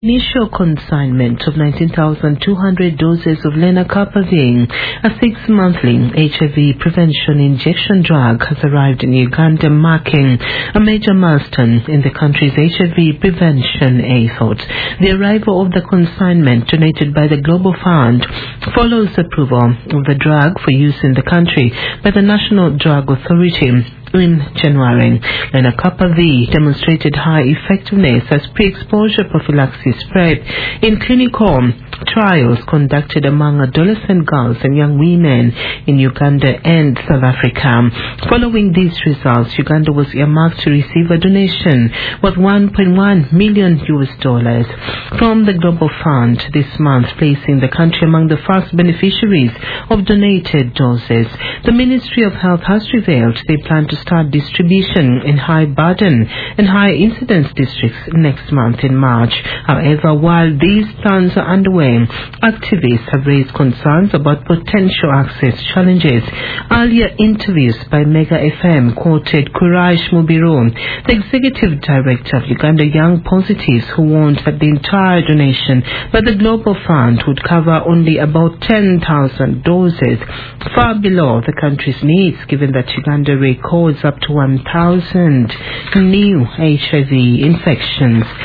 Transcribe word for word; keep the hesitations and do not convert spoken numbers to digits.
Initial consignment of nineteen thousand two hundred doses of lenacapavir, a six-monthly H I V prevention injection drug, has arrived in Uganda, marking a major milestone in the country's H I V prevention effort. The arrival of the consignment, donated by the Global Fund, follows approval of the drug for use in the country by the National Drug Authority in January. Lenacapavir demonstrated high effectiveness as pre-exposure prophylaxis PrEP in clinical trials conducted among adolescent girls and young women in Uganda and South Africa. Following these results, Uganda was earmarked to receive a donation worth one point one million U S dollars from the Global Fund this month, placing the country among the first beneficiaries of donated doses. The Ministry of Health has revealed they plan to start distribution in high burden and high incidence districts next month in March. However, while these plans are underway, activists have raised concerns about potential access challenges. Earlier interviews by Mega F M quoted Courage Mubiru, the executive director of Uganda Young Positives, who warned that the entire donation by the Global Fund would cover only about ten thousand doses, far below the country's needs, given that Uganda records up to one thousand new H I V infections.